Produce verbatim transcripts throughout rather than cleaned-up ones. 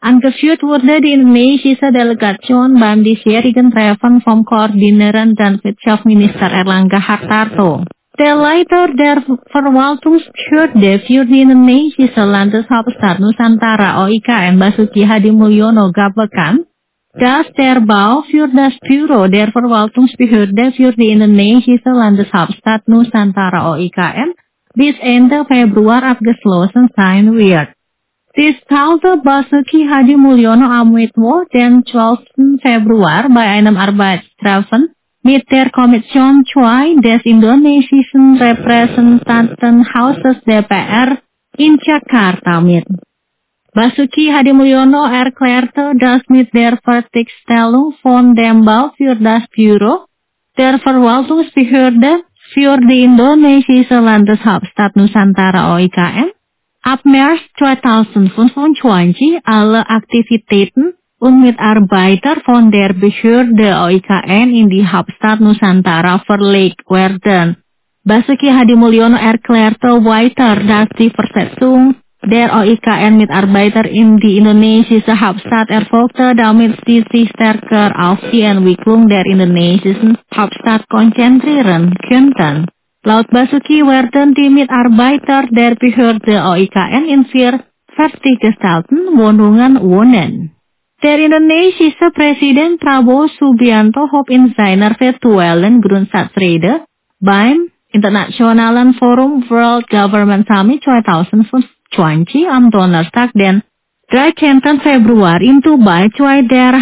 Angeführt wurde die indonesische Delegation beim diesjährigen Treffen vom Koordinierenden dan Wirtschaftsminister Erlangga Hartarto. Der Leiter der Verwaltungsbehörde für die indonesische Landeshauptstadt Nusantara O I K N Basuki Hadimulyono gab bekannt, dass der Bau für das Büro der Verwaltungsbehörde für die indonesische Landeshauptstadt Nusantara O I K N bis Ende Februar abgeschlossen sein wird. Dies teilte Basuki Hadimulyono am Mittwoch, den zwölften Februar, bei einem Arbeitstreffen mit der Kommission zwei des indonesischen Repräsentantenhauses D P R in Jakarta mit. Basuki Hadimulyono erklärte, dass mit der Fertigstellung von dem Bau für das Büro der Verwaltungsbehörde für die indonesische Landeshauptstadt Nusantara O I K N ab März zweitausendfünfundzwanzig alle Aktivitäten und Mitarbeiter von der Behörde O I K N in die Hauptstadt Nusantara verlegt werden. Basuki Hadimulyono erklärte weiter, dass die Versetzung der O I K N-Mitarbeiter in die indonesische Hauptstadt erfolgte, damit sie sich stärker auf die Entwicklung der indonesischen Hauptstadt konzentrieren könnten. Laut Basuki werden die Mitarbeiter der Behörde O I K N in vier fertiggestellten Wohnungen wohnen. Der indonesische Präsident Prabowo Subianto hob in seiner virtuellen Grundsatzrede beim Internationalen Forum World Government Summit zweitausendfünfundzwanzig am Donnerstag, den dreizehnten Februar in Dubai zwei der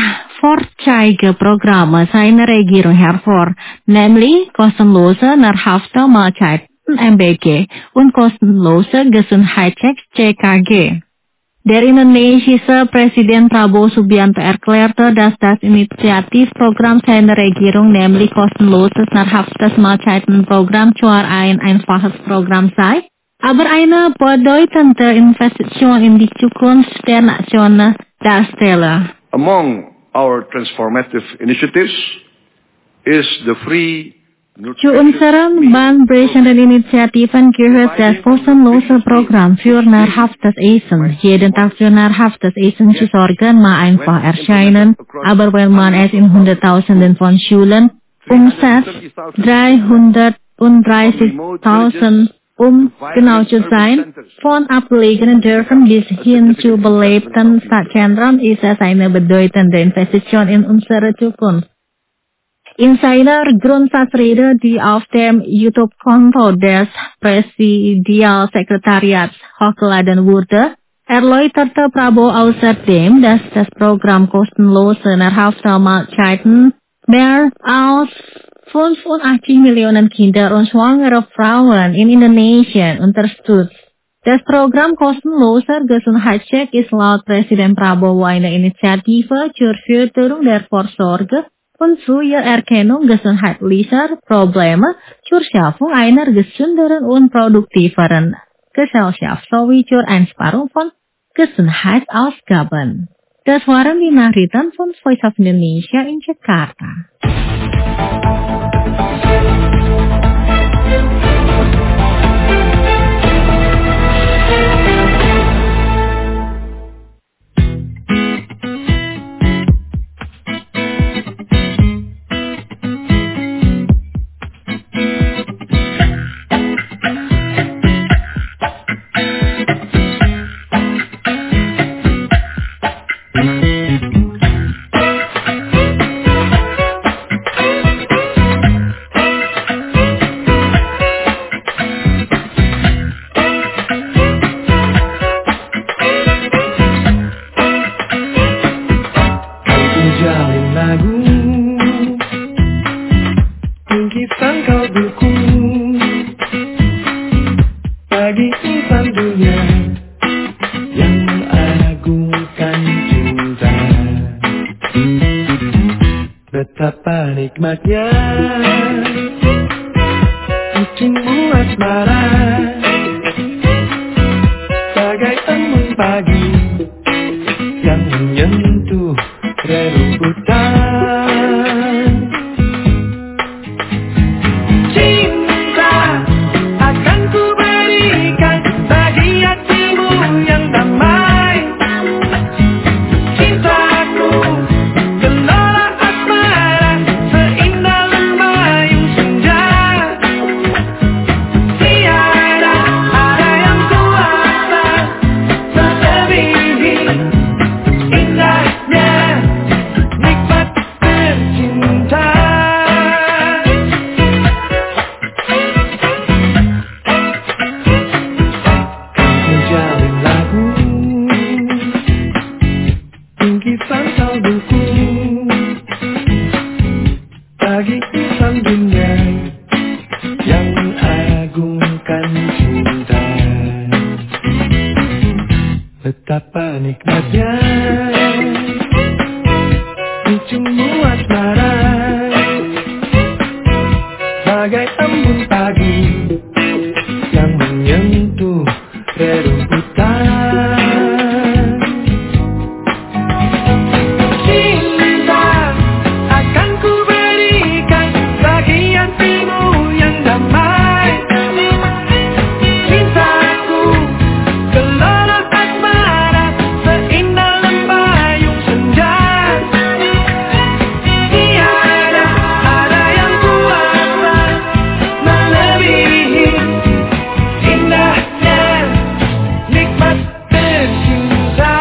Vorzeigeprogramme seiner Regierung hervor, nämlich kostenlose nahrhafte Mahlzeiten M B G und kostenlose Gesundheitschecks C K G. Der indonesische Präsident Prabowo Subianto erklärte, dass das Initiativprogramm seiner Regierung, nämlich kostenloses nahrhaftes Mahlzeitenprogramm, zwar ein einfaches Programm sei, aber eine bedeutende Investition in die Zukunft der Nation darstelle. Among our transformative initiatives is the free Zu unseren bahnbrechenden Initiativen gehört das kostenlose Programm für nahrhaftes Essen. Jeden Tag für nahrhaftes Essen zu sorgen mag einfach erscheinen, aber wenn man es in Hunderttausenden von Schulen umsetzt, dreihundertdreißigtausend, um genau zu sein, von abgelegenen Dörfern bis hin zu belebten Stadtzentren, ist es eine bedeutende Investition in unsere Zukunft. In seiner Grundsatzrede, die auf dem YouTube-Konto des Präsidialsekretariats hochgeladen wurde, erläuterte Prabowo außerdem, dass das Programm kostenlose nahrhafte Mahlzeiten mehr als fünfundachtzig Millionen Kinder und schwangere Frauen in Indonesien unterstützt. Das Programm kostenloser Gesundheitscheck ist laut Präsident Prabowo eine Initiative zur Förderung der Vorsorge und zur Erkennung gesundheitlicher Probleme, zur Schaffung einer gesünderen und produktiveren Gesellschaft sowie zur Einsparung von Gesundheitsausgaben. Das waren die Nachrichten von Voice of Indonesia in Jakarta. Betapa nikmatnya kucingmu asmara, bagai embun pagi yang menyentuh rerumputan. Cinta akan ku berikan bagi hatimu yang damai, saja ujungmu asmara, bagai embun pagi yang menyentuh rerumputan. Cinta akan ku berikan bagi hatimu yang damai. Cintaku gelora asmara seindah lembayung senja. Tiada ada yang kuasa melebihi indahnya nikmat tercinta.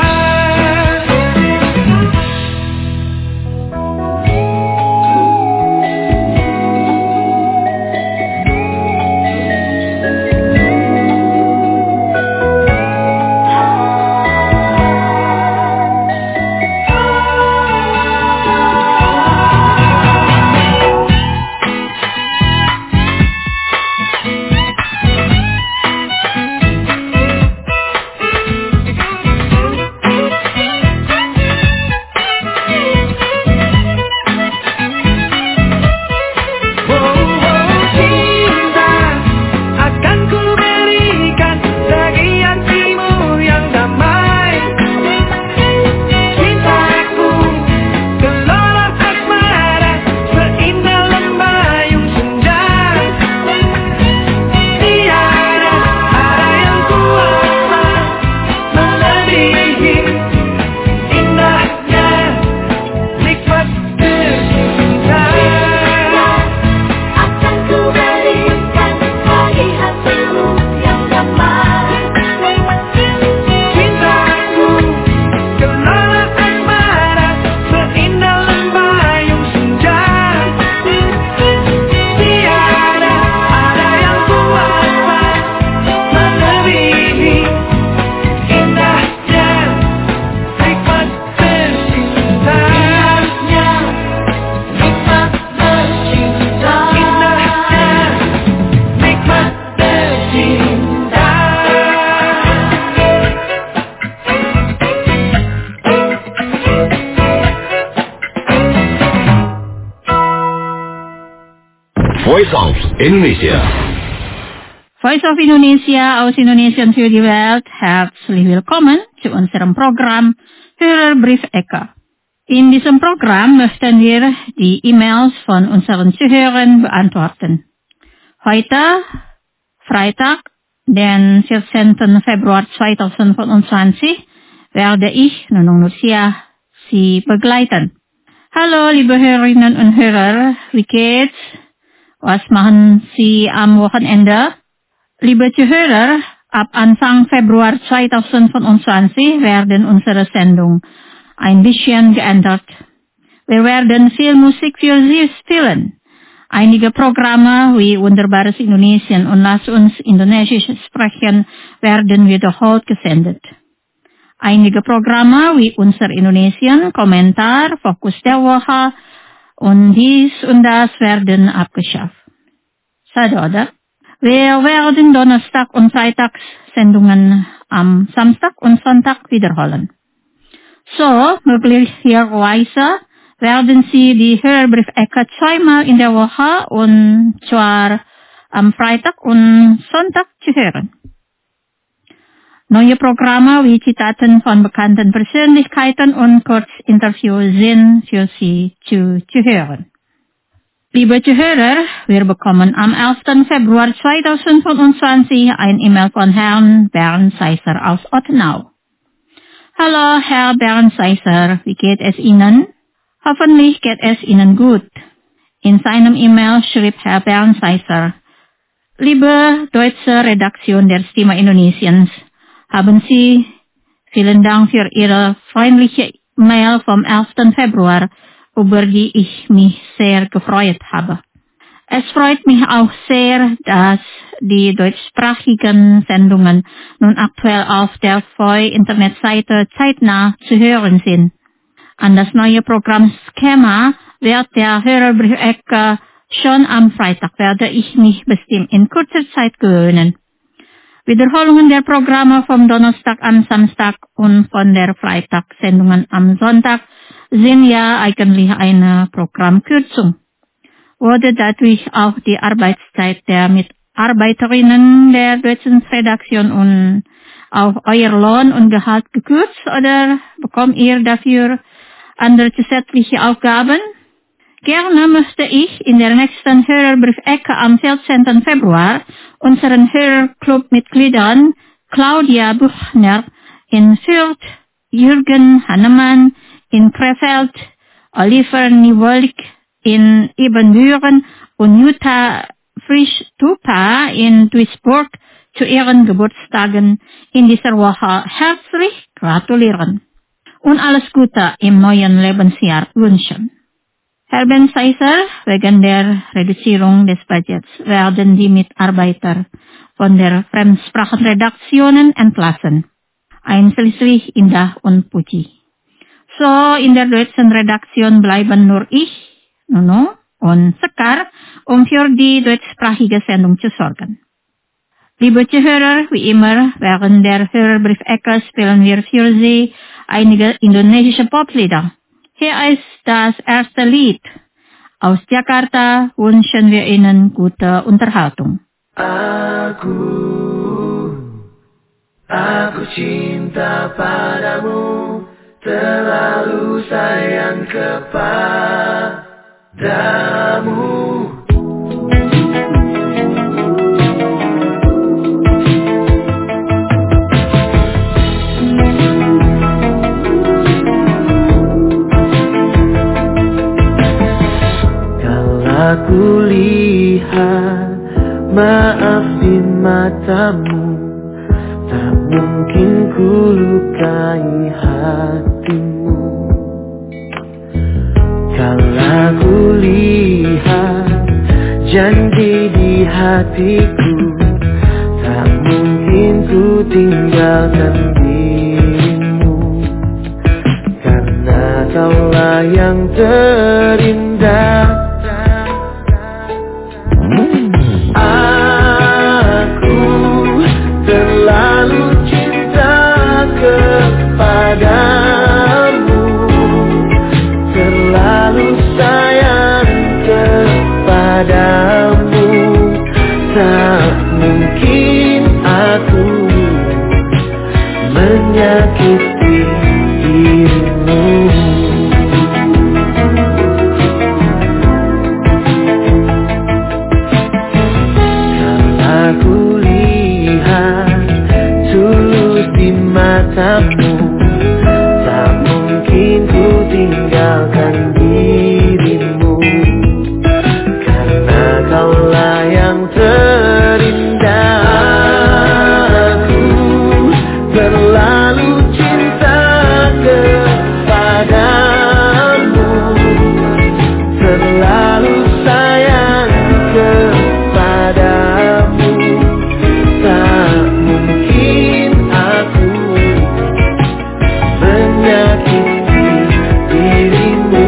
Cinta akan ku berikan bagi hatimu yang damai. Cintaku gelora asmara seindah lembayung senja. Tiada ada yang kuasa melebihi indahnya nikmat tercinta. Akan ku berikan bagi hatimu yang damai. Cintaku gelora asmara seindah lembayung senja. Tiada ada yang kuasa melebihi indahnya nikmat tercinta. Nikmat tercinta. Indahnya nikmat tercinta. Voice of Indonesia. Voice of Indonesia, aus Indonesien für die Welt, herzlich willkommen zu unserem Programm Hörerbrief Ecke. In diesem Programm möchten wir die E-Mails von unseren Zuhörern beantworten. Heute, Freitag, den vierzehnten Februar zweitausendvierundzwanzig, werde ich, Nunung Nursia, Sie begleiten. Hallo, liebe Hörerinnen und Hörer, wie geht's? Was machen Sie am Wochenende? Liebe Zuhörer, ab Anfang Februar zweitausendvierundzwanzig werden unsere Sendung ein bisschen geändert. Wir werden viel Musik für Sie spielen. Einige Programme wie Wunderbares Indonesien und Lass uns Indonesisch sprechen werden wiederholt gesendet. Einige Programme wie Unser Indonesien, Kommentar, Fokus der Woche und dies und das werden abgeschafft. Saudara, wir werden Donnerstag und Freitags Sendungen am Samstag und Sonntag wiederholen. So, möglicherweise werden Sie die Hörerbrief-Ecke zweimal in der Woche und zwar am Freitag und Sonntag zu hören. Neue Programme wie Zitaten von bekannten Persönlichkeiten und Kurzinterviews sind für Sie zu, zu hören. Liebe Zuhörer, wir bekommen am elften Februar zweitausendvierundzwanzig ein E-Mail von Herrn Bernd Seisser aus Ottenau. Hallo, Herr Bernd Seisser, wie geht es Ihnen? Hoffentlich geht es Ihnen gut. In seinem E-Mail schrieb Herr Bernd Seisser: Liebe deutsche Redaktion der Stimme Indonesiens, haben Sie, vielen Dank für Ihre freundliche Mail vom elften Februar, über die ich mich sehr gefreut habe. Es freut mich auch sehr, dass die deutschsprachigen Sendungen nun aktuell auf der V O I-Internetseite zeitnah zu hören sind. An das neue Programmschema wird der Hörerbrief-Ecke schon am Freitag werde ich mich bestimmt in kurzer Zeit gewöhnen. Wiederholungen der Programme vom Donnerstag am Samstag und von der Freitagssendungen am Sonntag sind ja eigentlich eine Programmkürzung. Wurde dadurch auch die Arbeitszeit der Mitarbeiterinnen der deutschen Redaktion und auch euer Lohn und Gehalt gekürzt oder bekommt ihr dafür andere zusätzliche Aufgaben? Gerne möchte ich in der nächsten Hörerbriefecke am vierzehnten Februar unseren Hörerclub-Mitgliedern Claudia Buchner in Fürth, Jürgen Hannemann in Krefeld, Oliver Niewolk in Ibbenbüren und Jutta Frisch-Tupa in Duisburg zu ihren Geburtstagen in dieser Woche herzlich gratulieren und alles Gute im neuen Lebensjahr wünschen. Herr Ben Seiser, wegen der Reduzierung des Budgets werden die Mitarbeiter von der Fremdsprachenredaktionen entlassen. Einschließlich Indah und Puji. So, in der deutschen Redaktion bleiben nur ich, Nuno und Sekar, um für die deutschsprachige Sendung zu sorgen. Liebe Zuhörer, wie immer, während der Hörerbriefecke spielen wir für Sie einige indonesische Poplieder. Hier ist das erste Lied. Aus Jakarta wünschen wir Ihnen gute Unterhaltung. Aku, aku cinta padamu, terlalu sayang kepadamu. Aku lihat maaf di matamu, tak mungkin ku lukai hatimu. Kalau ku lihat janji di hatiku, tak mungkin ku tinggalkan dirimu. Karena kaulah yang terindah. Aku terlalu cinta kepadamu, terlalu sayang kepadamu. Tak mungkin aku menyakiti dirimu. Aku lihat tulus di matamu, tak mungkin ku tinggalkan dirimu. Karena kaulah yang terindah. Aku terlalu cinta kepadamu, terlalu sayang kepadamu. Tak mungkin aku menyakiti dirimu.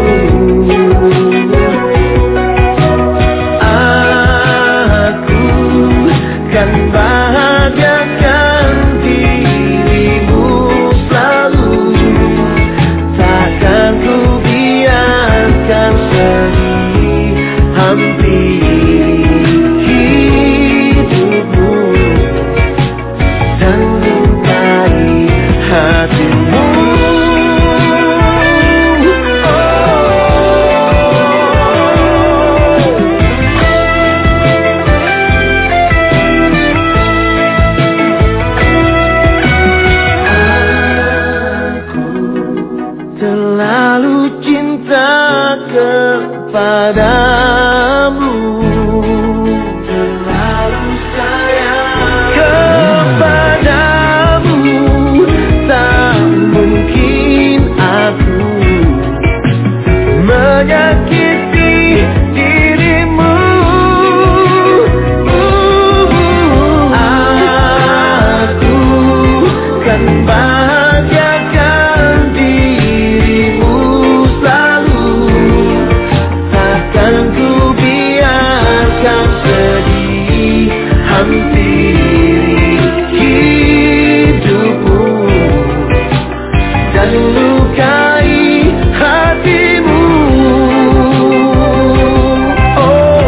Aku kan bahagiakan dirimu selalu. Takkan ku biarkan sedih hampiri hidupmu dan lukai hatimu. Aku terlalu cinta kepadamu, terlalu sayang kepadamu. Tak mungkin aku menyakiti dirimu. Aku kan bahagiakan dirimu selalu. Takkan ku melukai hatimu. Oh,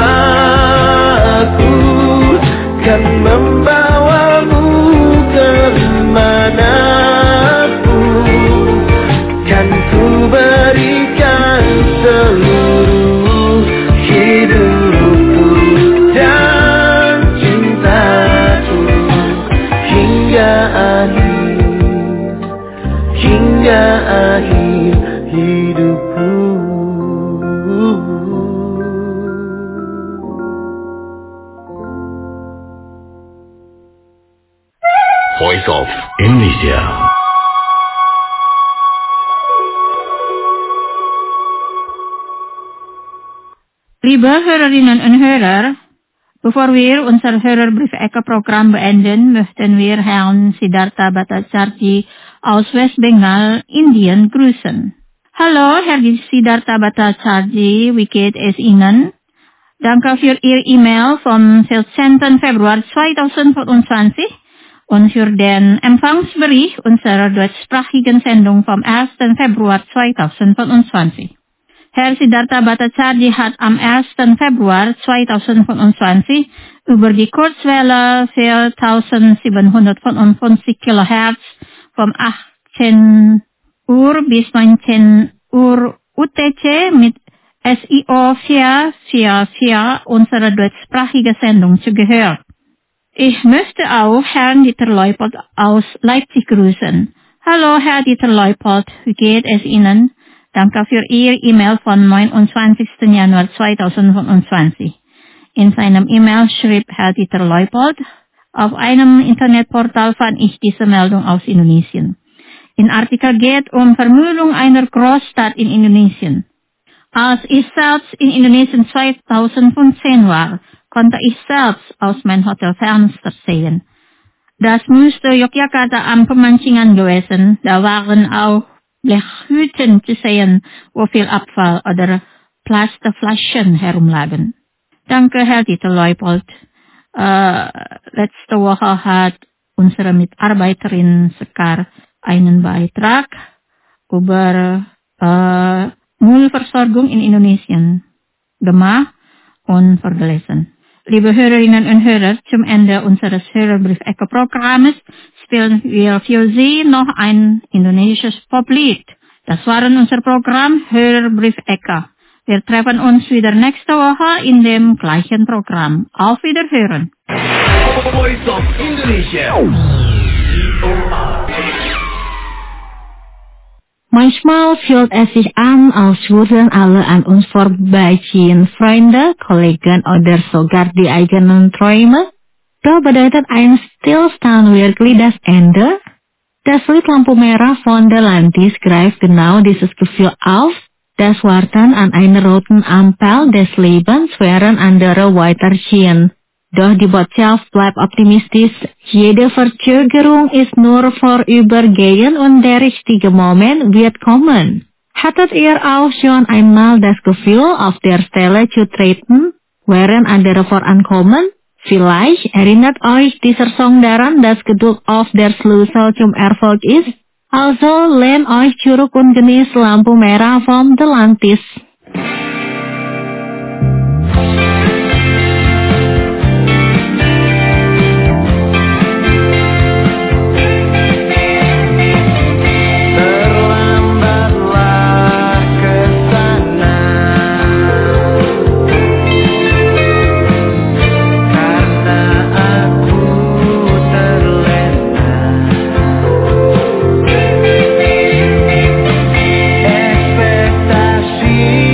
aku kan membawamu kemanapun, kan ku berikan seluruh hidupku dan cintaku hingga akhir, hingga akhir hidupku. Voice of Indonesia. Liebe Hörerinnen und Hörer, bevor wir unser Hörerbrief-Ecke-Programm beenden, möchten wir Herrn Siddhartha Bhattacharjee aus Westbengal, Indien, grüßen. Hallo, Herr Siddhartha Bhattacharjee, wie geht es Ihnen? Danke für Ihr E-Mail vom vierzehnten Februar zweitausendvierundzwanzig und für den Empfangsbericht unserer deutschsprachigen Sendung vom ersten Februar zweitausendvierundzwanzig. Herr Siddhartha Bhattacharjee hat am ersten Februar zweitausendvierundzwanzig über die Kurzwelle viertausendsiebenhundertfünfundfünfzig Kilohertz vom achtzehn Uhr bis neunzehn Uhr U T C mit S I O vier vier vier unsere deutschsprachige Sendung zugehört. Ich möchte auch Herrn Dieter Leupold aus Leipzig grüßen. Hallo Herr Dieter Leupold, wie geht es Ihnen? Danke für Ihr E-Mail vom neunundzwanzigsten Januar zweitausendfünfundzwanzig. In seinem E-Mail schrieb Herr Dieter Leupold, auf einem Internetportal fand ich diese Meldung aus Indonesien. Im Artikel geht um Vermüllung einer Großstadt in Indonesien. Als ich selbst in Indonesien zweitausendfünfzehn war, konnte ich selbst aus meinem Hotelfenster sehen. Das müsste Yogyakarta am Pemancingan gewesen. Da waren auch Blechhütten zu sehen, wo viel Abfall oder Plastikflaschen herumlagen. Danke, Herr Dieter Leupold. Äh, letzte Woche hat unsere Mitarbeiterin Sekar einen Beitrag über äh, Müllversorgung in Indonesien gemacht und vorgelesen. Liebe Hörerinnen und Hörer, zum Ende unseres Hörerbrief-Ecke-Programmes spielen wir für Sie noch ein indonesisches Poplied. Das war unser Programm Hörerbrief-Ecke. Wir treffen uns wieder nächste Woche in dem gleichen Programm. Auf Wiederhören. Voice of Indonesia. Manchmal fühlt es sich an, als würden alle an uns vorbeiziehen, Freunde, Kollegen oder sogar die eigenen Träume. Doch bedeutet ein Stillstand wirklich das Ende? Das Lied Lampu Merah von The Lantis greift genau dieses Gefühl auf, das Warten an einer roten Ampel des Lebens während andere weiterziehen. Doch die Botschaft bleibt optimistisch. Jede Verzögerung ist nur vorübergehend und der richtige Moment wird kommen. Hattet ihr auch schon einmal das Gefühl, auf der Stelle zu treten, während andere vorankommen? Vielleicht erinnert euch dieser Song daran, dass Geduld auf der Schlüssel zum Erfolg ist. Also lehnt euch zurück und genießt Lampu Merah von The Lantis. Ekspektasi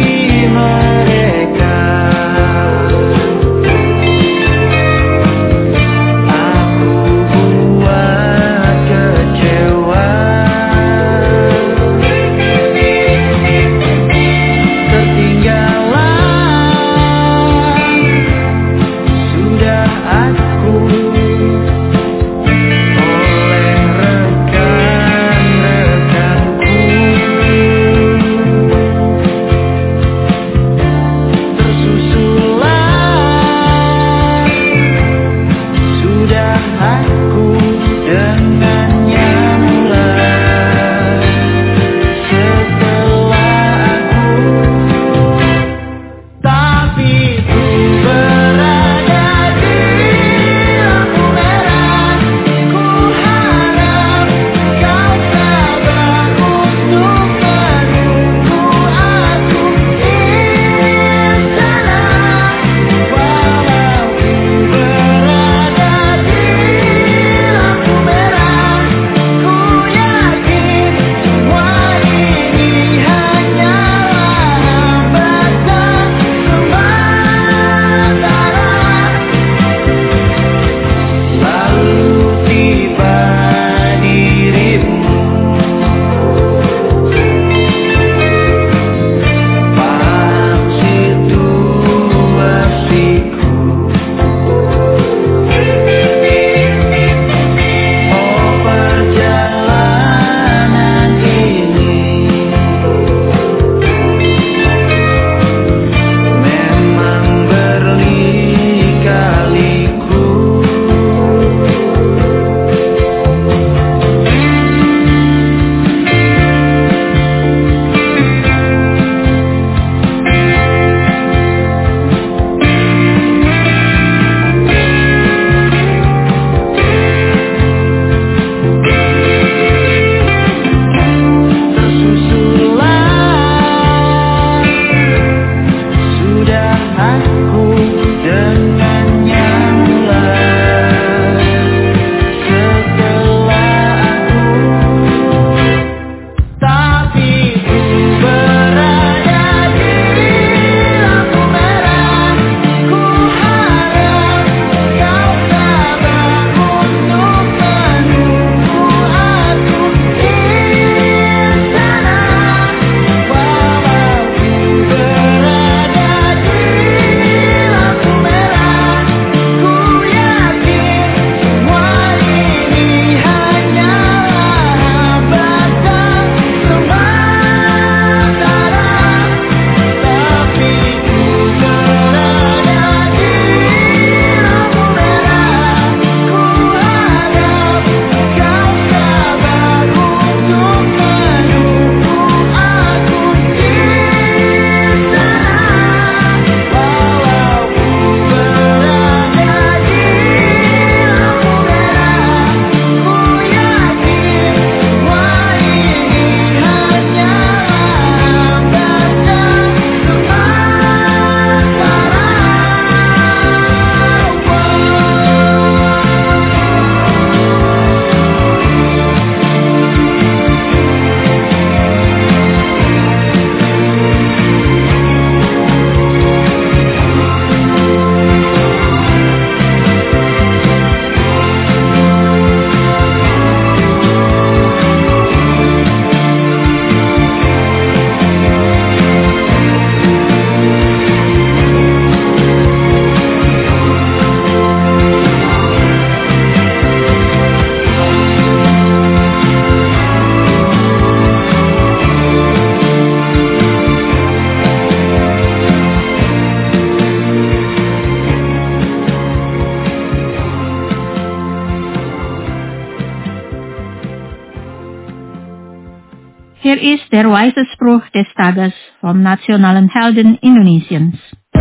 Here is Der Weisesspruch des Tages vom nationalen Helden Indonesiens.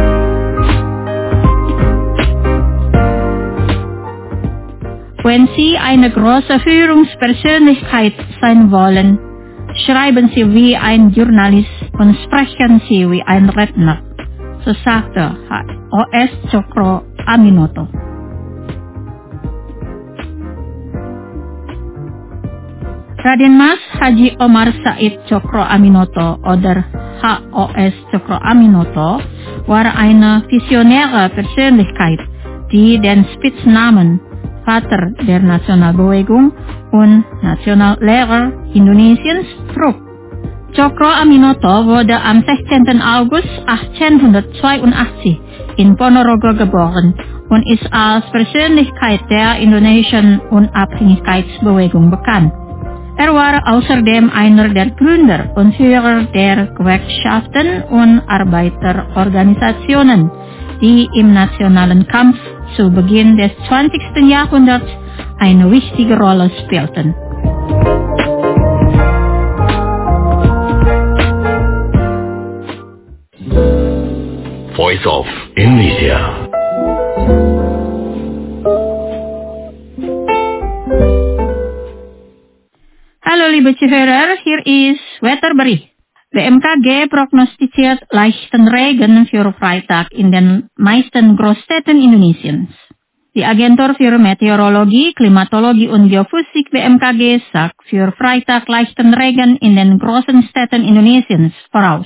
Wenn Sie eine große Führungspersönlichkeit sein wollen, schreiben Sie wie ein Journalist und sprechen Sie wie ein Redner, so sagte H O S Cokro Aminoto. Raden Mas Haji Omar Said Cokro Aminoto oder H O S Cokro Aminoto war eine visionäre Persönlichkeit, die den Spitznamen Vater der Nationalbewegung und Nationallehrer Indonesiens trug. Cokro Aminoto wurde am sechzehnten August achtzehnhundertzweiundachtzig in Ponorogo geboren und ist als Persönlichkeit der indonesischen Unabhängigkeitsbewegung bekannt. Er war außerdem einer der Gründer und Führer der Gewerkschaften und Arbeiterorganisationen, die im nationalen Kampf zu Beginn des zwanzigsten Jahrhunderts eine wichtige Rolle spielten. Voice of Indonesia. Hallo liebe Zuhörer, hier ist Wetterbericht. B M K G prognostiziert leichten Regen für Freitag in den meisten Großstädten Indonesiens. Die Agentur für Meteorologie, Klimatologie und Geophysik B M K G sagt für Freitag leichten Regen in den großen Städten Indonesiens voraus.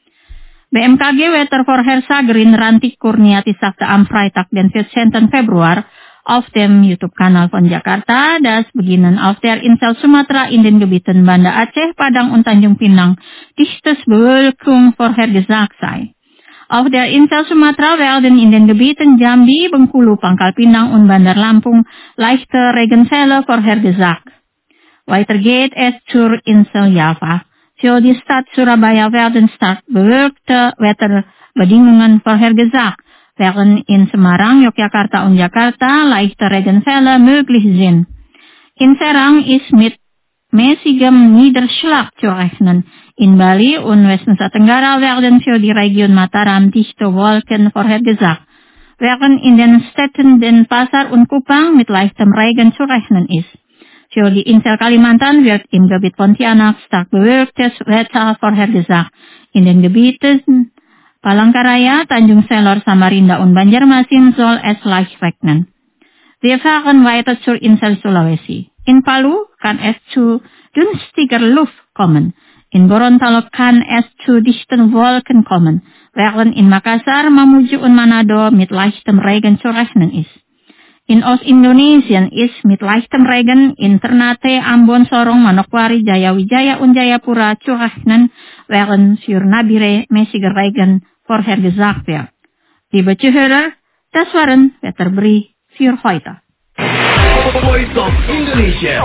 B M K G-Wettervorhersagerin Ranti Kurniati sagte am Freitag, den vierzehnten Februar, auf dem YouTube-Kanal von Jakarta, dass beginnen auf der Insel Sumatra in den Gebieten Banda Aceh, Padang und Tanjung Pinang dichtes Bewölkung vorhergesagt sei. Auf der Insel Sumatra werden in den Gebieten Jambi, Bengkulu, Pangkal Pinang und Bandar Lampung leichte Regenfälle vorhergesagt. Weiter geht es zur Insel Java. Für die Stadt Surabaya werden stark bewölkte Wetterbedingungen vorhergesagt, während in Semarang, Yogyakarta und Jakarta leichte Regenfälle möglich sind. In Serang ist mit mäßigem Niederschlag zu rechnen. In Bali und West-Nusa Tenggara werden für die Region Mataram dichte Wolken vorhergesagt, während in den Städten Denpasar und Kupang mit leichtem Regen zu rechnen ist. Für die Insel Kalimantan wird im Gebiet Pontianak stark bewölktes Wetter vorhergesagt. In den Gebieten Palangkaraya, Tanjung Selor, Samarinda und Banjarmasin soll es leicht regnen. Wir fahren weiter zur Insel Sulawesi. In Palu kann es zu günstiger Luft kommen. In Gorontalo kann es zu dichten Wolken kommen, während in Makassar, Mamuju und Manado mit leichtem Regen zu rechnen ist. In Ostindonesien ist mit leichtem Regen in Ternate, Ambon, Sorong, Manokwari, Jayawijaya und Jayapura zu rechnen, während für Nabire mäßiger Regen vorhergesagt wird. Liebe Zuhörer, das waren Wetterbericht für heute. Voice of Indonesia.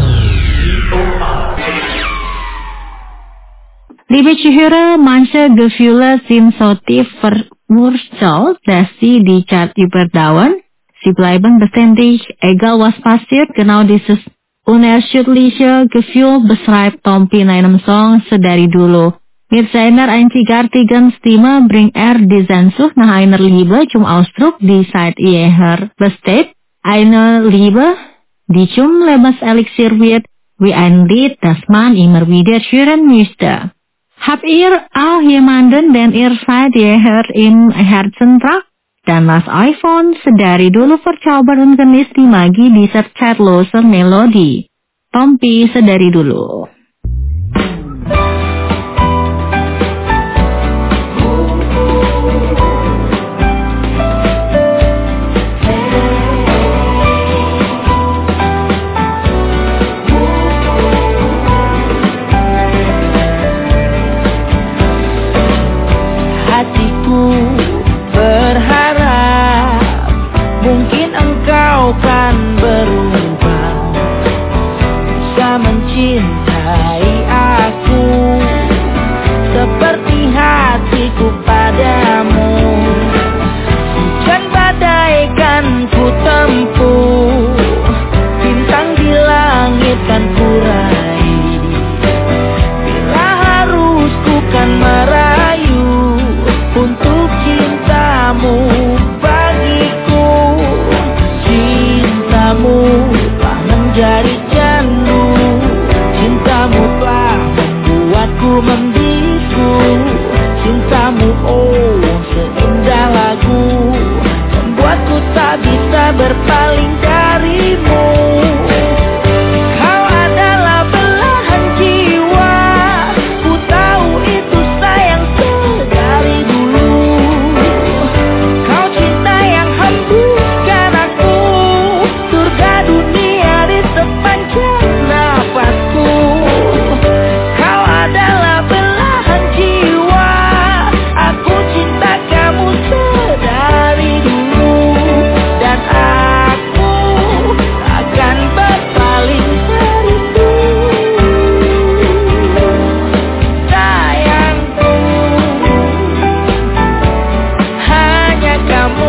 Liebe Zuhörer, manche Gefühle sind so tief verwurzelt, dass sie die Zeit überdauern. Sie bleiben beständig, egal was passiert. Genau dieses unerschütterliche Gefühl beschreibt Tompi in einem Song Sedari Dulu. Mit seiner einzigartigen Stimme bringt er die Sehnsucht nach einer Liebe zum Ausdruck, die seit jeher besteht. Eine Liebe, die zum Lebenselixir wird, wie ein Lied, das man immer wieder hören müsste. Habt ihr auch jemanden, den ihr seit jeher im Herzen tragt? Dan lasst euch von Sedari Dulu verzaubern und genießt die Magie dieser zeitlosen Melodie. Tompi Sedari Dulu. Kan berubah, bisa mencinta membuatku membisu. Cintamu oh seindah lagu, membuatku tak bisa berpaling darimu. Kau adalah belahan jiwa, ku tahu itu sayang sedari dulu. Kau cinta yang hembuskan aku, surga dunia di sepanjang nafasku. Kau adalah belahan jiwa, aku cinta kamu sedari dulu. Dan aku akan berpaling darimu. Sayangku, hanya kamu.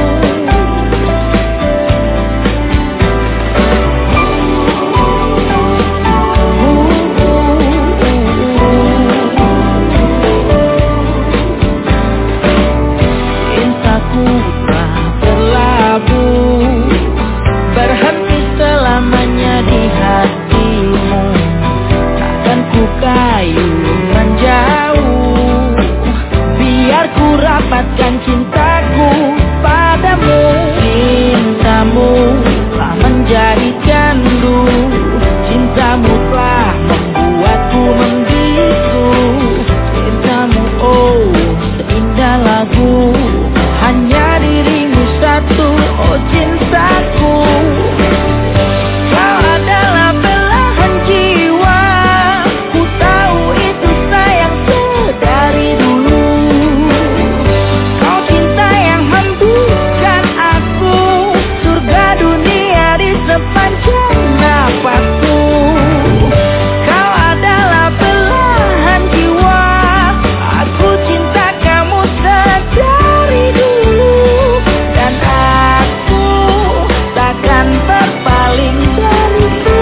Cintaku telah berlabuh, berhenti selamanya di hatimu. Takkan ku kayu menjauh, biar ku rapatkan cintaku padamu. Cintamu telah menjadi candu, cintamu telah membuatku membisu. Cintamu oh seindah lagu, hanya dirimu satu oh cintaku. Kau adalah belahan jiwa, ku tahu itu sayang sedari dulu. Kau cinta yang hembuskan aku, surga dunia di sepanjang nafasku. Kau adalah belahan jiwa, aku cinta kamu sedari dulu. Dan aku takkan berpaling darimu.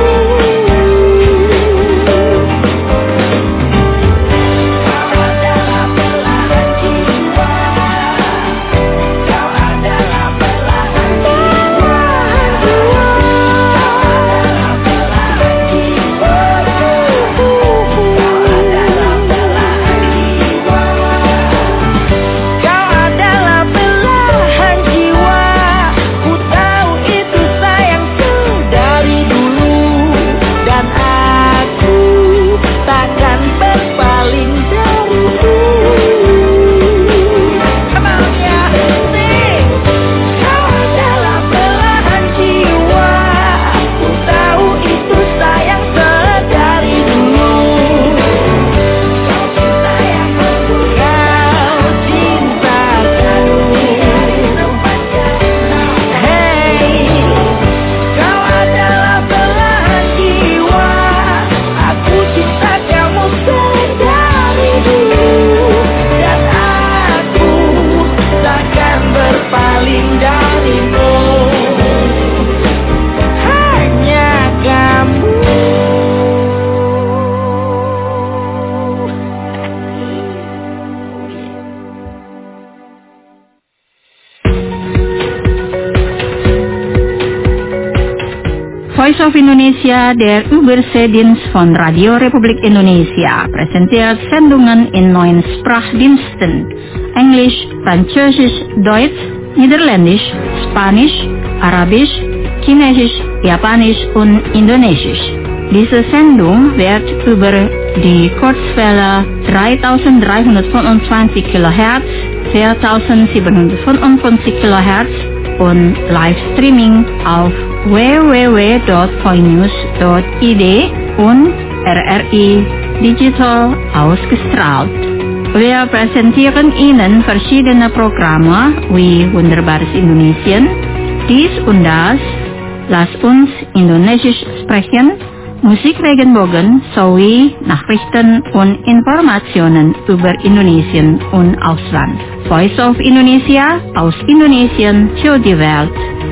Kau adalah belahan jiwa, kau adalah belahan jiwa, kau adalah belahan jiwa, kau adalah belahan jiwa. Kau adalah belahan jiwa, ku tahu itu sayang sedari dulu. Dan aku takkan berpaling darimu. Come on, yeah, sing. Kau adalah belahan jiwa, ku tahu itu sayang sedari dulu. Kau cinta yang kau cintakan sepanjang nafas. Hey, kau adalah belahan jiwa, aku cinta kamu sedari dulu. Dan aku takkan berpaling darimu. Hanya kamu. Voice of Indonesia, der Überseedienst von Radio Republik Indonesia, präsentiert Sendungen in neun Sprachdiensten: Englisch, Französisch, Deutsch, Niederländisch, Spanisch, Arabisch, Chinesisch, Japanisch und Indonesisch. Diese Sendung wird über die Kurzwelle dreitausenddreihundertfünfundzwanzig Kilohertz, viertausendsiebenhundertfünfundfünfzig Kilohertz und Livestreaming auf w w w dot voinews dot i d und R R I Digital ausgestrahlt. Wir präsentieren Ihnen verschiedene Programme wie Wunderbares Indonesien, dies und das, Lass uns Indonesisch sprechen, Musik Regenbogen sowie Nachrichten und Informationen über Indonesien und Ausland. Voice of Indonesia, aus Indonesien für die Welt.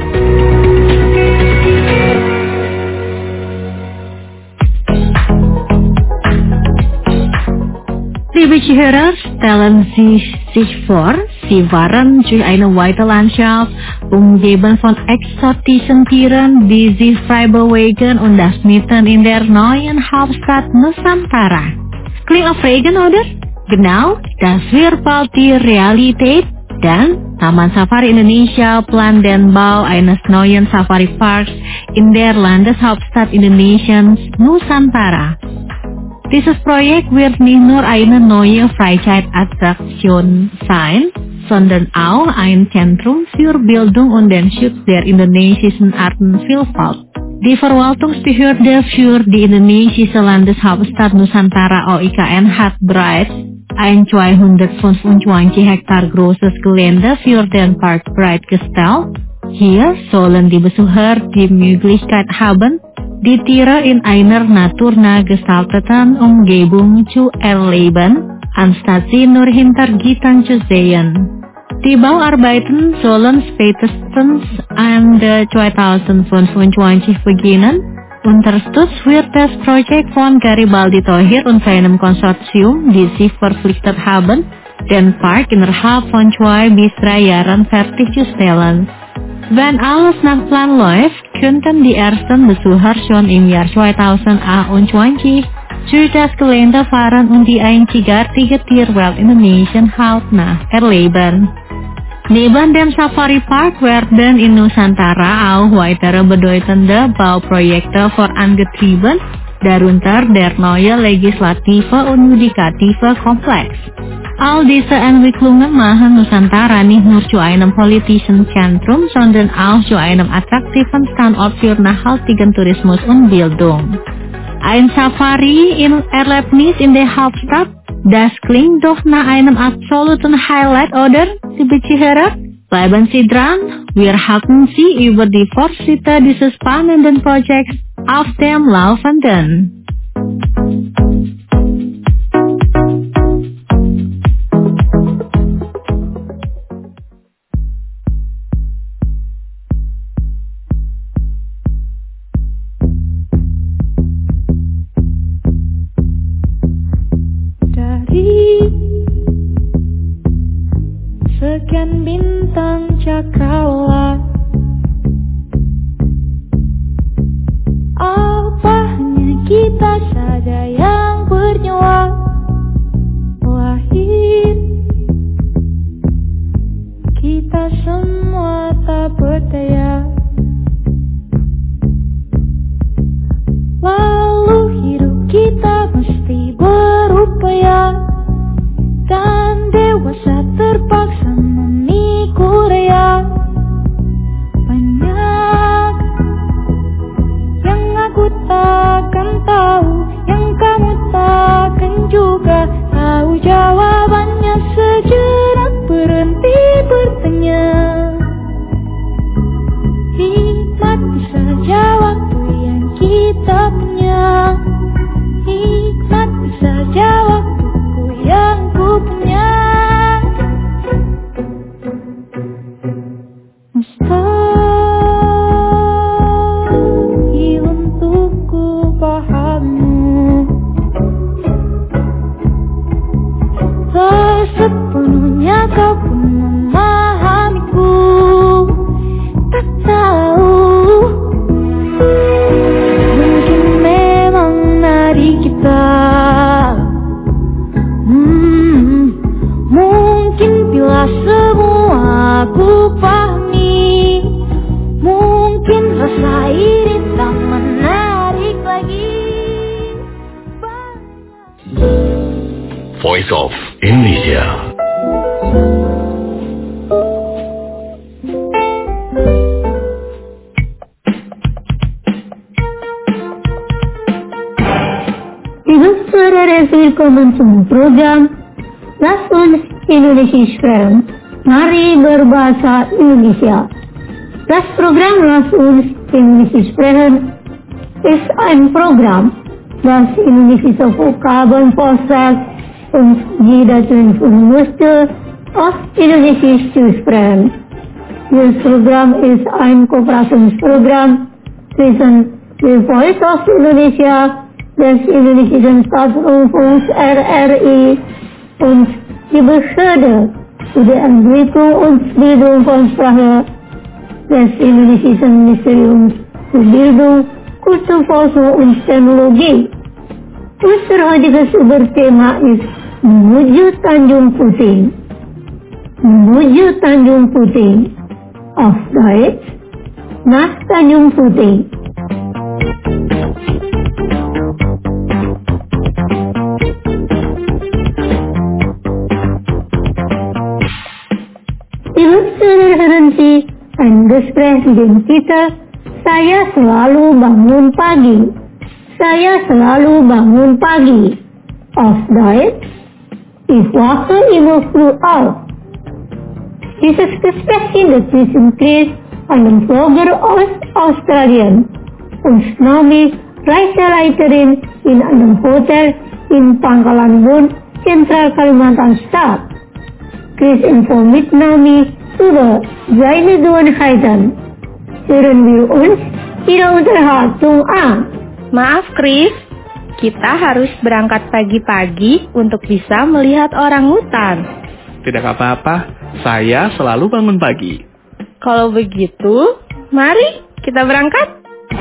Liebe Zuhörer, stellen Sie sich vor, Sie waren durch eine weite Landschaft, umgeben von exotischen Tieren, die Sie frei bewegen und das mitten in der neuen Hauptstadt Nusantara. klingt auf Regen, oder? Genau, das wird bald die Realität. Dan Taman Safari Indonesia plant den Bau eines neuen Safari Parks in der Landeshauptstadt Indonesiens, Nusantara. Dieses Projekt wird nicht nur eine neue Freizeitattraktion sein, sondern auch ein Zentrum für Bildung und den Schutz der indonesischen Artenvielfalt. Die Verwaltungsbehörde für die indonesische Landeshauptstadt Nusantara O I K N hat bereits ein zweihundertfünfundzwanzig Hektar großes Gelände für den Park bereitgestellt. Hier sollen die Besucher die Möglichkeit haben, die Tiere in einer naturnah gestalteten Umgebung zu erleben, anstatt sie nur hinter Gittern zu sehen. Die Bauarbeiten sollen spätestens Ende zweitausendfünfundzwanzig beginnen. Unterstützt wird das Projekt von Garibaldi Thohir und seinem Konsortium, die sich verpflichtet haben, den Park innerhalb von zwei bis drei Jahren fertigzustellen. Wenn alles nach Plan läuft, könnten die ersten Besucher schon im Jahr zweitausendachtundzwanzig zu das Gelände fahren und die einzigartige Tierwelt Indonesien hautnah erleben. Neben dem Safari Park werden in Nusantara auch weitere bedeutende Bauprojekte vorangetrieben, darunter der neue legislative und judikative Komplex. All diese Entwicklungen machen Nusantara nicht nur zu einem politischen Zentrum, sondern auch zu einem attraktiven Standort für nachhaltigen Tourismus und Bildung. Ein Safari-Erlebnis in der Hauptstadt, das klingt doch nach einem absoluten Highlight, oder, liebe Zuhörer? Bleiben Sie dran, wir halten Sie über die Fortschritte dieses spannenden Projekts auf dem Laufenden. Sekian bintang cakrawala, apa hanya kita saja yang bernyawa? Lahir kita semua tak berdaya, lalu hidup kita mesti berupaya, dan dewasa terpaksa memikul rea. Banyak yang aku takkan tahu, yang kamu takkan juga tahu jawabannya. Sejenak berhenti bertanya, nikmati saja waktu yang kita punya, nikmati saja waktuku yang ku punya. Mustahil untuk ku pahami, tak sepenuhnya kau pun memahamiku. Tak tahu, mungkin memang dari kita, hmm, mungkin bila semua aku pahami, mungkin rasa ini tak menarik lagi. Voice of Indonesia. Liebe Zuhörer, willkommen zum Programm Lass uns Indonesisch sprechen. Mari berbahasa Indonesia. Das Programm Lass uns Indonesisch sprechen ist ein Programm, das indonesische Vokabeln vorschlägt und jeder zuhören möchte, auf Indonesisch zu sprechen. Dieses Programm ist ein Kooperationsprogramm zwischen der Voice of Indonesia, des indonesischen Staatsrundfunks R R I und die Behörde für die Entwicklung und Bildung von Sprache des indonesischen Ministeriums für Bildung, Kulturforschung und Technologie. Unser heutiges Überthema ist menuju Tanjung Puting. Menuju Tanjung Puting. Auf Deutsch, nach Tanjung Puting. Ibu berhenti ein Gespräch dengan kita. Saya selalu bangun pagi. Saya selalu bangun pagi. Auf Deutsch, ich wache immer früh auf. Dieses Gespräch findet zwischen Chris, einem Vlogger aus Australien, und Naomi, Reiseleiterin in einem Hotel in Pangkalan Bun, Zentral Kalimantan statt. Chris informiert Naomi über seine Gewohnheiten. Hören wir uns ihre Unterhaltung an. Maaf Chris, kita harus berangkat pagi-pagi untuk bisa melihat orangutan. Tidak apa-apa, saya selalu bangun pagi. Kalau begitu, mari kita berangkat.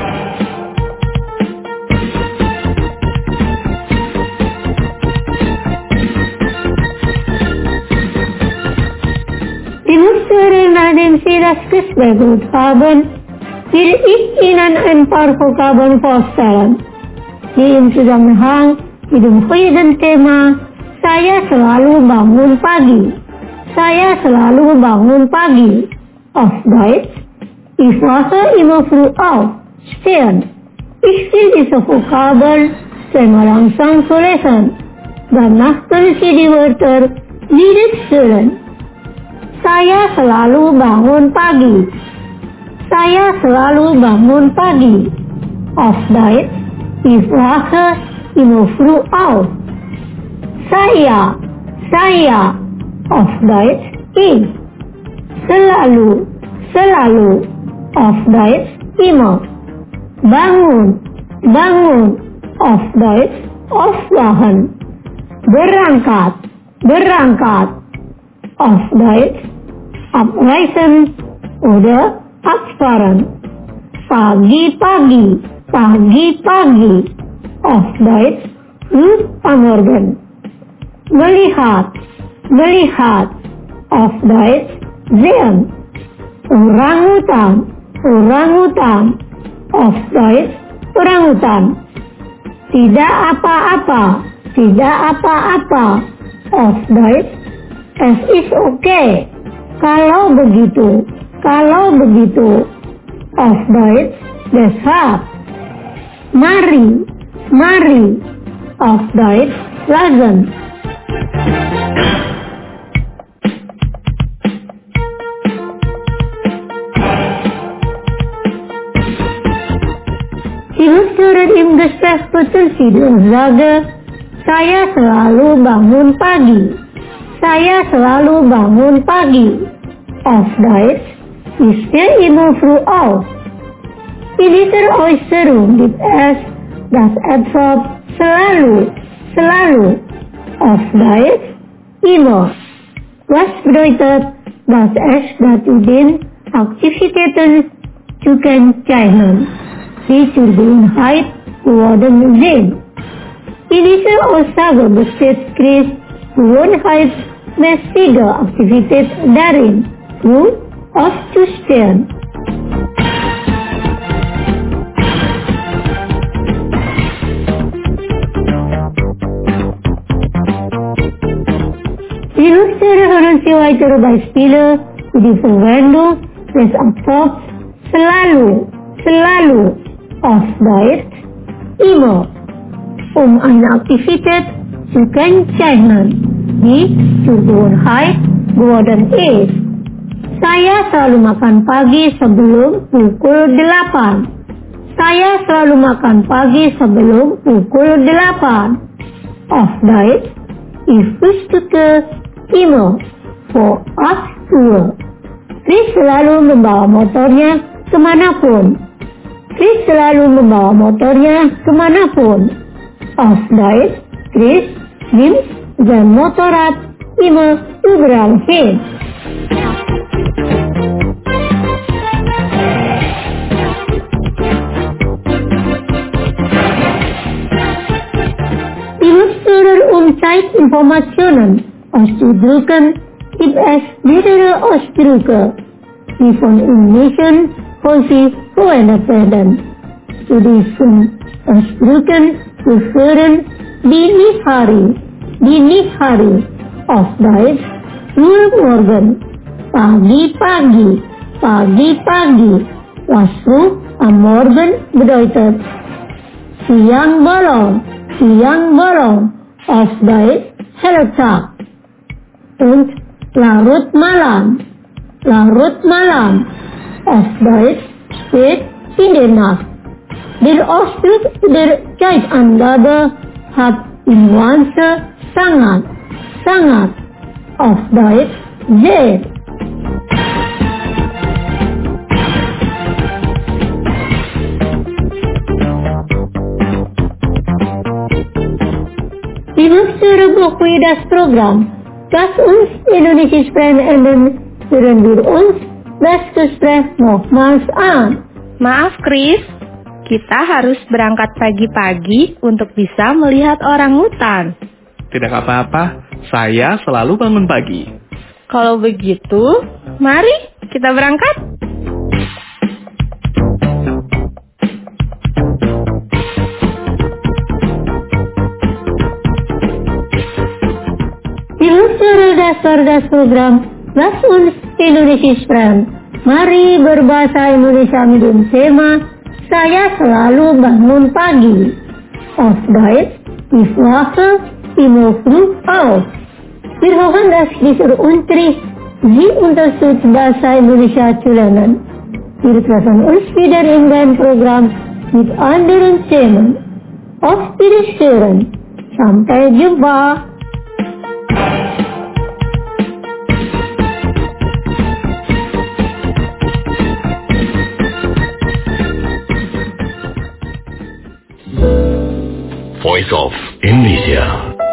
Die Musterin, nachdem Sie das Gespräch gut haben, will ich Ihnen ein paar Vokabeln vorstellen, die im Zusammenhang mit dem heutigen Thema Saya selalu bangun pagi. Saya selalu bangun pagi. Auf Deutsch, ich wache immer früh auf. Stehen. Ich will diese Vokabel einmal langsam vorlesen. Danach können Sie die Wörter wiederholen. Saya selalu bangun pagi. Saya selalu bangun pagi. Auf Deutsch, ich wache immer früh auf. Saya, saya. Auf Deutsch, ich. Selalu, selalu. Auf Deutsch, immer. Bangun, bangun. Auf Deutsch, aufwachen. Berangkat, berangkat. Auf Deutsch, abreisen oder abfahren. Pagi-pagi, pagi-pagi. Auf Deutsch, früh am Morgen. Melihat, melihat. Auf Deutsch, sehen. Orangutan, orangutan. Auf Deutsch, orangutan. Tidak apa-apa, tidak apa-apa. Auf Deutsch, es ist okay. Kalau begitu, kalau begitu. Auf Deutsch, deshalb. Mari, mari. Auf Deutsch, lassen. Die Musterin im Gespräch betul die Aussage, saya selalu bangun pagi. Saya selalu bangun pagi. Auf Deutsch, ich stehe immer früh auf. In dieser Äußerung gibt es das Adverb selalu, selalu. Auf Deutsch, immer. Was bedeutet, dass es dazu dient, Aktivitäten zu kennzeichnen, die zur Gewohnheit geworden sind. In dieser Aussage besteht Chris gewohnheitsmäßige Aktivität darin, früh aufzustehen. Die Nutzere hören Sie weitere Beispiele für die Verwendung des Adverbs selalu, selalu. Auf Deutsch, immer. Um eine Aktivität zu kennzeichnen, die zur Gewohnheit geworden ist. Saya selalu makan pagi sebelum pukul delapan. Saya selalu makan pagi sebelum pukul delapan. Auf Deutsch, ich frühstücke immer vor acht Uhr. Chris selalu membawa motornya kemanapun. Chris selalu membawa motornya kemanapun. Auf Deutsch, Chris nimmt sein Motorrad immer überall hin. Informationen ausgedruckt gibt es mehrere Ausdrucke, die von Indonesiern häufig verwendet werden. Zu diesen Ausdrücken gehören dini hari, dini hari, auf Deutsch frühmorgen, pagi-pagi, pagi-pagi, lalu am Morgen bedeutet siang bolong, siang bolong, auf Deutsch helle Tag, und larut malam, larut malam, auf Deutsch spät in der Nacht. Der Ausdruck der Zeitangabe hat die Nuance sangat, sangat, auf Deutsch sehr. Liebe Buku das Programm, das uns Indonesische Sprache ändern, hören wir uns das Gespräch nochmals an. Maaf Chris, kita harus berangkat pagi-pagi untuk bisa melihat orangutan. Tidak apa-apa, saya selalu bangun pagi. Kalau begitu, mari kita berangkat. Illustrasi dasar-dasar program Das uns Indonesia sprechen. Mari berbahasa Indonesia mit tema Saya selalu bangun pagi. Auf Deutsch, ich wache immer früh auf. Wir hoffen, dass dieser Unterricht Sie unterstützt, Bahasa Indonesia zu lernen. Wir treffen uns wieder in einem Programm mit anderen Themen. Auf Wiedersehen. Sampai jumpa. Voice of Indonesia.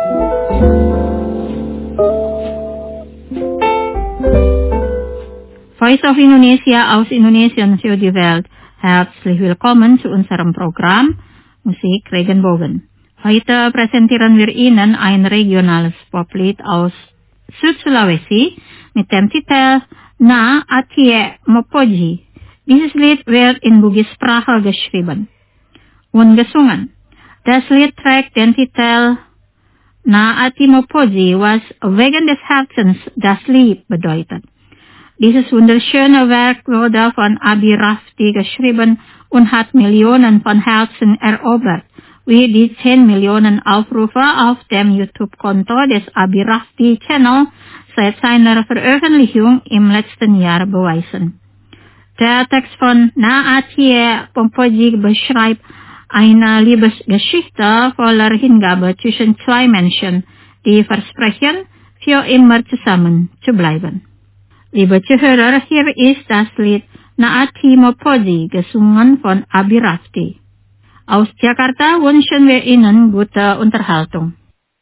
Voice of Indonesia aus Indonesien für die Welt. Herzlich willkommen zu unserem Programm Musik Regenbogen. Heute präsentieren wir Ihnen ein regionales Poplied aus Südsulawesi mit dem Titel Na Atie Mopoji. Dieses Lied wird in Bugis-Sprache geschrieben und gesungen. Das Lied trägt den Titel Na Ati Mopoji, was wegen des Herzens das Lied bedeutet. Dieses wunderschöne Werk wurde von Abi Rafti geschrieben und hat Millionen von Herzen erobert, wie die zehn Millionen Aufrufe auf dem YouTube-Konto des Abi Rafti Channel seit seiner Veröffentlichung im letzten Jahr beweisen. Der Text von Na Ati Mopoji beschreibt eine Liebesgeschichte voller Hingabe zwischen zwei Menschen, die versprechen, für immer zusammen zu bleiben. Liebe Zuhörer, hier ist das Lied Na Ati Mopoji, gesungen von Abi Rafti. Aus Jakarta wünschen wir Ihnen gute Unterhaltung.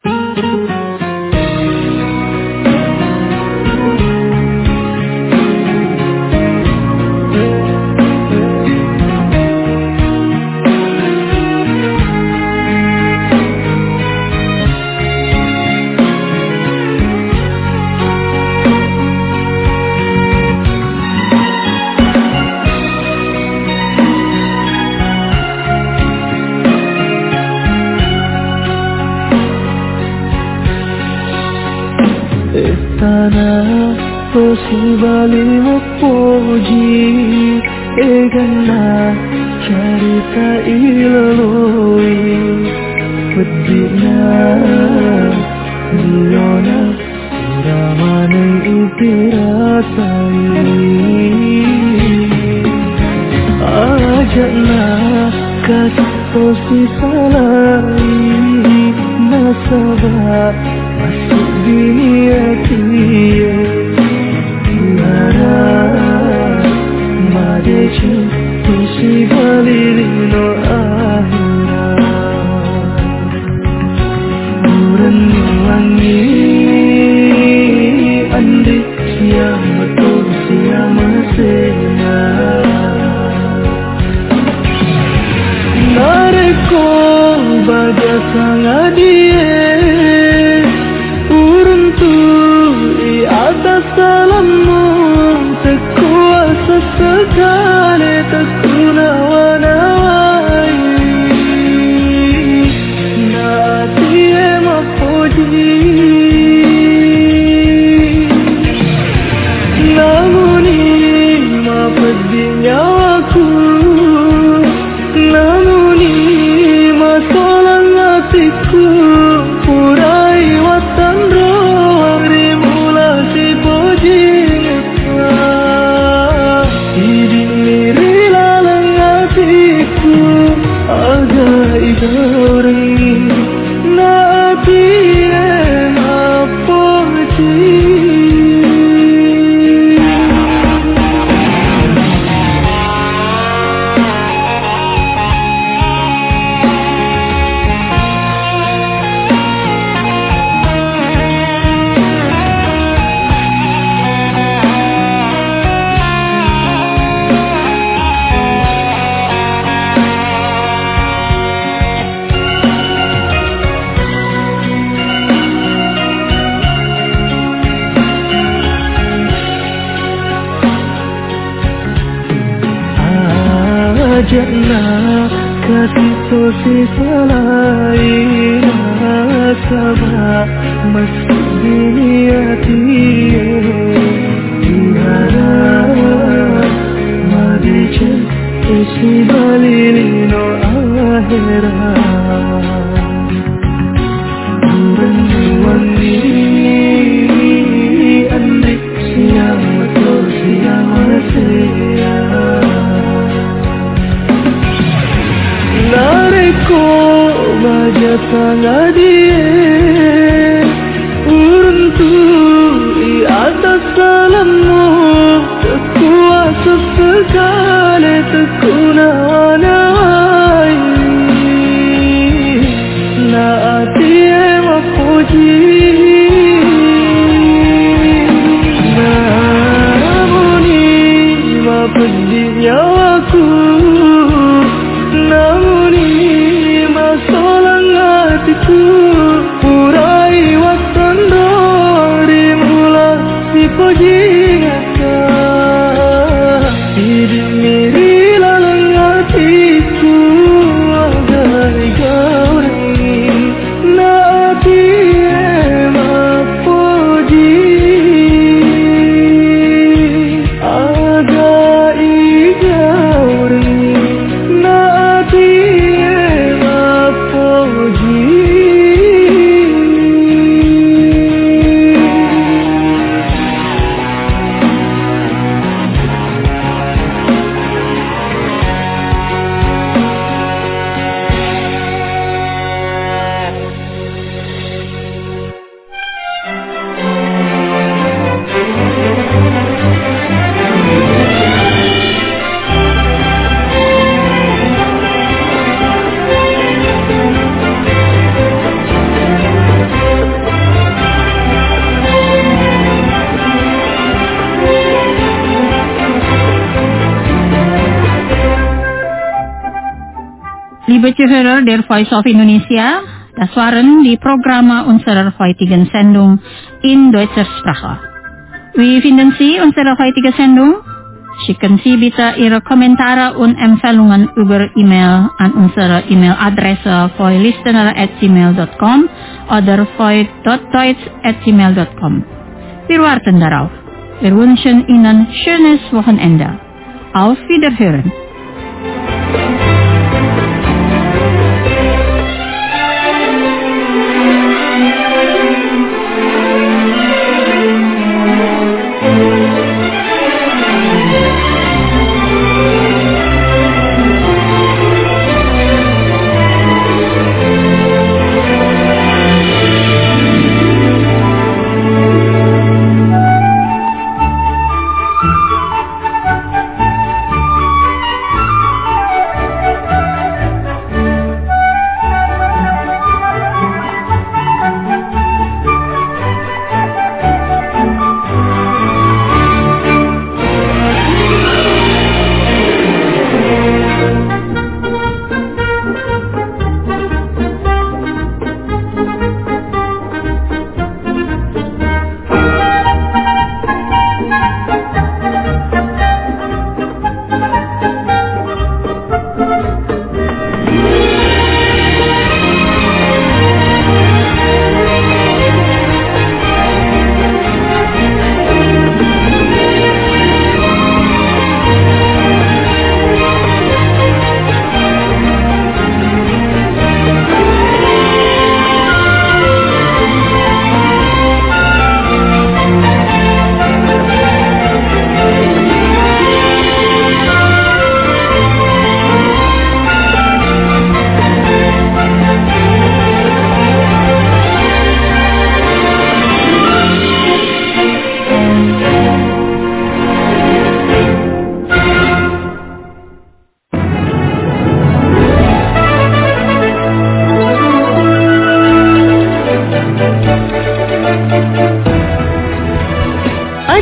Tanah posibali mopoji egana cerita ilaloi pedina diona ramane upiratai ajana kat posisalai nasaba masuk dunia kia Lara Madechi Tusi balirino ahira Buran wangi Andi siama to siama sena Nareko baja sangadie sekali tekuna wanai Natie mapoji Namuni mapedinya aku Namuni masolang hatiku Purai watan rohri mula si pojingka Idiniri lalang hatiku Agak igauri Natie mapoji Jana kasih sisa lain sabah masuk dunia dia diharap madijan isi balilino akhirat Buruan ini andai siang betul siang masih Nareko baja tangga dia Uruntu di atas salammu Kekuasa sekali tekuna wanai Natie mapoji Namuni mapedinya aku Namuni masolang hatiku Purai watan dori mula si pojingaka Idiniri lalang hatiku Agai gauri Natie mapoji Agai gauri Liebe Zuhörer der Voice of Indonesia, das waren die Programme unserer heutigen Sendung in deutscher Sprache. Wie finden Sie unsere heutige Sendung? Schicken Sie bitte Ihre Kommentare und Empfehlungen über E-Mail an unsere E-Mail-Adresse voilistener at gmail dot com oder voi dot deutsch at gmail dot com. Wir warten darauf. Wir wünschen Ihnen schönes Wochenende. Auf Wiederhören.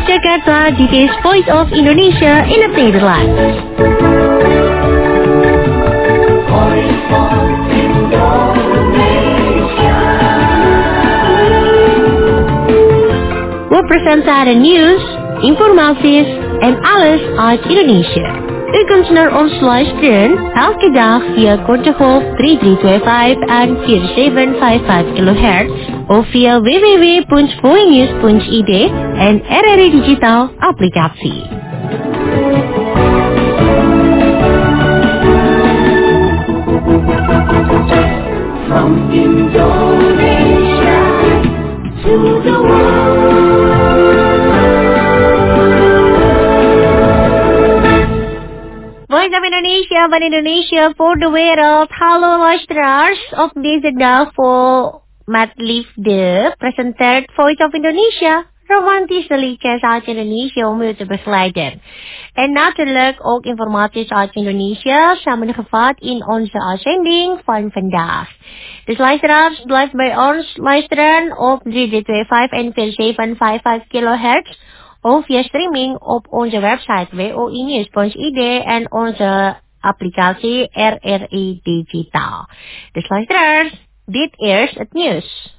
Jakarta, dit is Voice of Indonesia in het Nederlands. Voice of Indonesia. We presenteren nieuws, informaties en alles uit Indonesia. U kunt naar ons luisteren elke dag via korte golf drie drie twee vijf en vier zeven vijf vijf kilohertz of via w w w punt voinews punt i d en R R I Digital applicatie. From Indonesia to the world. Voice of Indonesia van Indonesia voor de wereld. Hallo luisteraars, op deze dag vol met liefde presenteert Voice of Indonesia romantische liedjes uit Indonesië om u te begeleiden. En natuurlijk ook informaties uit Indonesië samengevat in onze uitzending van vandaag. Dus luisteraars, blijf bij ons luisteren op drie drie twee vijf en vier zeven vijf vijf kilohertz. Of via streaming op onze website voinews punt i d en onze applicatie R R I Digital. Dus luisteraars, dit is het nieuws.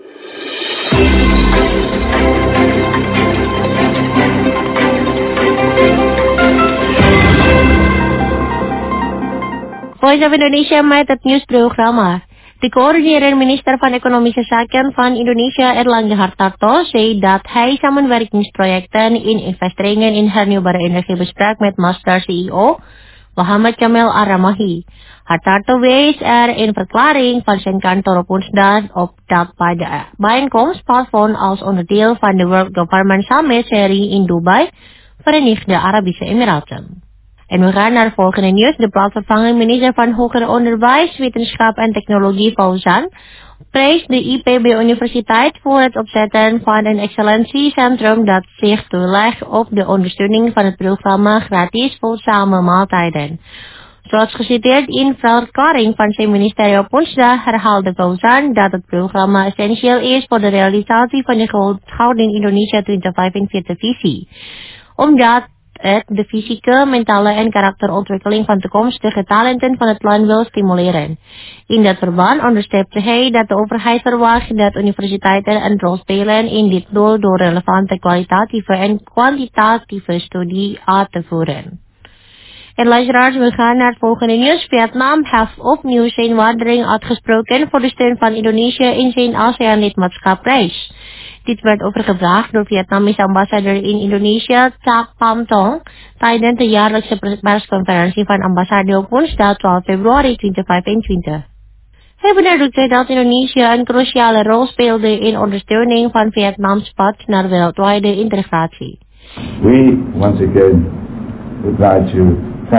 Voice of Indonesia met het nieuwsprogramma. De coördinerende minister van Economische Zaken van Indonesia, Erlangga Hartarto, zei dat hij samenwerkingsprojecten in investeringen in hernieuwbare energie bespreekt met Master C E O Mohammed Jamil Ar-Ramahi. Hartarto wees er in verklaring van zijn kantoor op woensdag op dat bij de bijeenkomst plaatsvond als onderdeel van de World Government Summit serie in Dubai, Verenigde Arabische Emiraten. En we gaan naar het volgende nieuws. De plaatsvervangend minister van Hoger Onderwijs, Wetenschap en Technologie, Fauzan, prijst de I P B Universiteit voor het opzetten van een excellentiecentrum dat zich toelegt op de ondersteuning van het programma Gratis Voedzame Maaltijden. Zoals geciteerd in verklaring van zijn ministerie op woensdag herhaalde Fauzan dat het programma essentieel is voor de realisatie van de Gouden Indonesia twintig vijfenveertig visie. Omdat het de fysieke, mentale en karakterontwikkeling van toekomstige talenten van het land wil stimuleren. In dat verband onderstreepte hij dat de overheid verwacht dat universiteiten een rol spelen in dit doel door relevante kwalitatieve en kwantitatieve studie uit te voeren. En luisteraars, we gaan naar het volgende nieuws. Vietnam heeft opnieuw zijn waardering uitgesproken voor de steun van Indonesië in zijn ASEAN-lidmaatschapsreis. Dit werd overgebracht door Vietnamese ambassadeur in Indonesië, Tak Pam Tong, tijdens de jaarlijkse persconferentie van ambassade op woensdag twaalf februari tweeduizend vijfentwintig. Hij benadrukte dat Indonesië een cruciale rol speelde in ondersteuning van Vietnams pad naar wereldwijde integratie. We once again would like to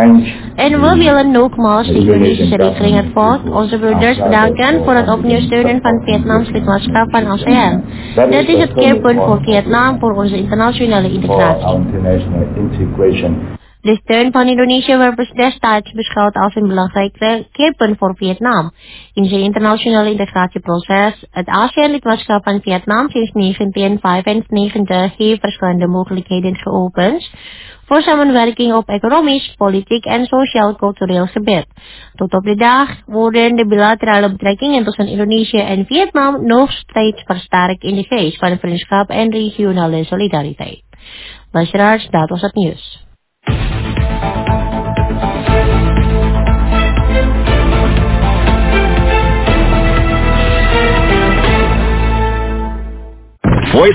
En we willen nogmaals de Indonesische regering het volk, onze broeders, bedanken voor het opnieuw steunen van Vietnams lidmaatschap van ASEAN. Dit is het keerpunt voor Vietnam voor onze internationale integratie. De steun van Indonesië werd destijds beschouwd als een belangrijk keerpunt voor Vietnam. In zijn internationale integratieproces, het ASEAN-lidmaatschap van Vietnam sinds negentien vijfennegentig heeft verschillende mogelijkheden geopend voor samenwerking op economisch, politiek en sociaal-cultureel gebied. Tot op de dag worden de bilaterale betrekkingen tussen Indonesië en Vietnam nog steeds versterkt in de geest van vriendschap en regionale solidariteit. Luisteraars, dat was het nieuws.